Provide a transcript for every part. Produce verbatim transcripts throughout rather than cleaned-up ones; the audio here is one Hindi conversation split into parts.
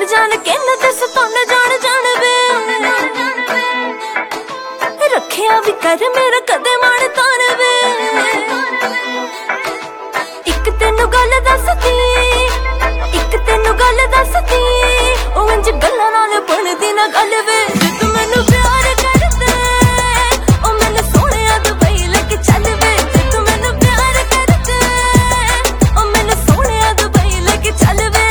जान के न दस तन जान जान वे रखिया भी कर मेरा कदे मान तान वे एक तेनू गल दसदी एक तेनू गल दसदी ओ इंज गल्लां नाल बनदी ना गल वे तू मैनू प्यार करदे ओ मैनू सोहणिया दुबई लेके चल वे तू मैनू प्यार करदे ओ मैनू सोहणिया दुबई लेके चल वे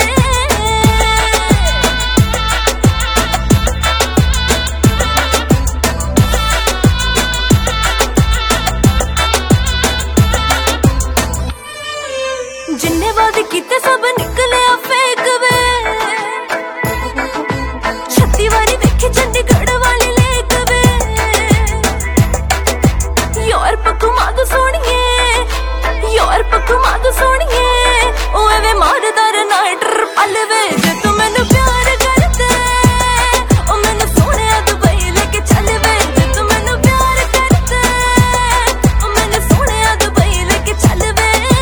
जिन्ने वादे कीते सब निकले फेक वे छत्ती वारी देखी चंडीगढ़ वाली लेक वे यूरोप घुमा दो सोहणिए यूरोप घुमा दो सोहणिए ओ एवे मारदार नाइटर पल वे जे तू मैनू प्यार करदे ओ मैनू सोहणिया दुबई लेके चल वे जे तू मैनू प्यार करदे ओ मैनू सोहणिया दुबई लेके चल वे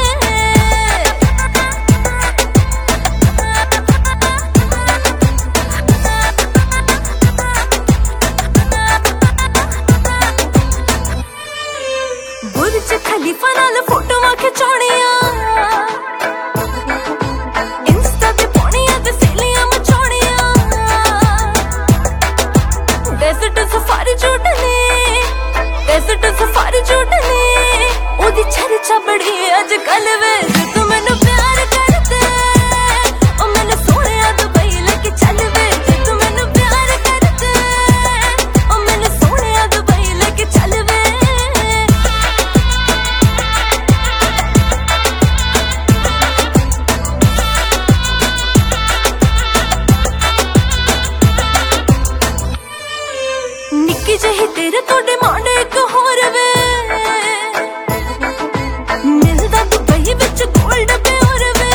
बुर्ज खलीफा नाल फोटोआं खिचाउणियां इंस्टा ते पाउणियां ते सहेलियां मचाउणियां डेजर्ट सफारी झूटनी डेजर्ट सफारी झूटनी ओदी चर्चा बड़ी अजकल वे तू मैनू प्यार करदे ओ मैनू सोहणिया दुबई लेके चल वे तू मैनू प्यार करदे ओ मैनू सोहणिया दुबई लेके चल वे निक्की जही तेरे तो डिमांड एक होर वे मिलदा दुबई विच गोल्ड प्योर वे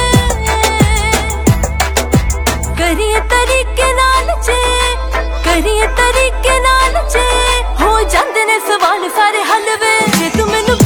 करिए तरीके नाल जे करिए तरीके नाल जे हो जांदे ने सवाल सारे हल वे जे तू मैनू